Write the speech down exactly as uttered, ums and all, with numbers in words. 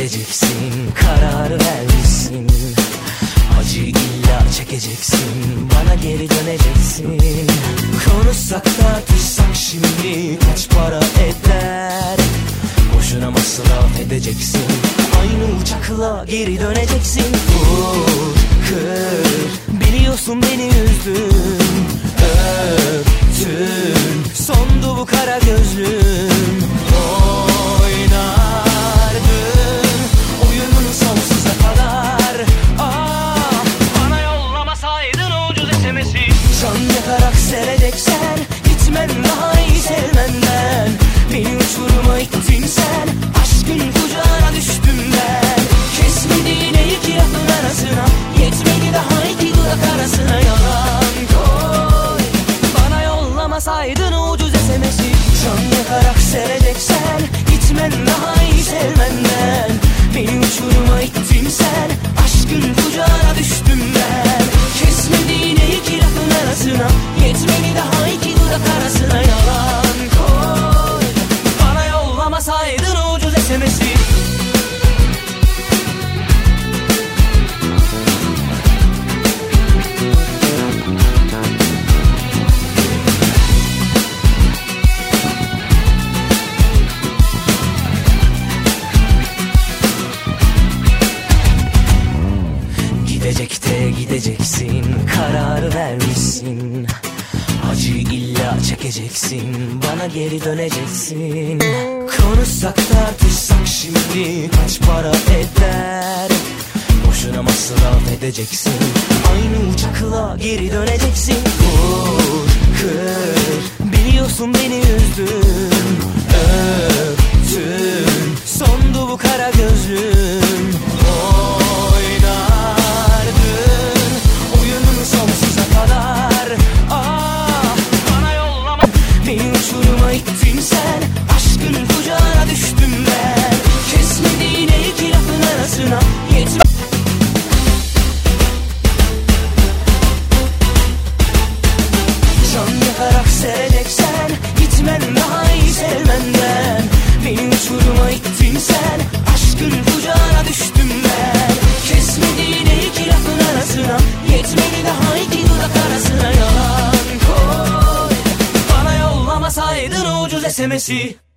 gideceksin, kararı vermişsin. Acı illa çekeceksin, bana geri döneceksin. Konuşsak tartışsak şimdi kaç para eder? Boşuna masraf edeceksin, aynı uçakla geri döneceksin. Vur, kır, biliyorsun beni üzdün, öptün, sondu bu kara gözlüm. Oynardın oyununu sonsuza kadar. Ah, bana yollamasaydın o ucuz S M S'i. Can yakarak seyredeceksen, gitmen daha iyi sevmenden. Beni uçuruma ittin sen, aşkın kucağına düştüm ben. Kesmediğin iki lafın arasına, yetmedi daha iki dudak arasına. Yalan koy, bana yollamasaydın o ucuz S M S'i. Can yakarak seyredeceksen, gitmen daha iyi sevmenden. Beni uçuruma ittin sen, aşkın kucağına düştüm ben. Kesmediğin iki lafın arasına, yetmedi daha iki dudak arasına. Yalan koy, bana yollamasaydın o ucuz S M S'i. Gidecek de gideceksin, kararı vermişsin. Acı illa çekeceksin, bana geri döneceksin. Konuşsak tartışsak şimdi kaç para eder? Boşuna masraf edeceksin, aynı uçakla geri döneceksin. Vur, kır, biliyorsun beni üzdün, öptün, sondu bu kara gözlüm. Uçuruma ittin sen, aşkın kucağına düştüm ben. Kesmediğin iki lafın arasına, yetme. Can yakarak seyredeceksen, gitmen daha iyi sevmenden. Beni uçuruma ittin sen, aşkın kucağına düştüm ben. Kesmediğin iki lafın arasına, yetmedi daha iki dudak arasına. Yalan koy, yollamasaydın o ucuz S M S'i.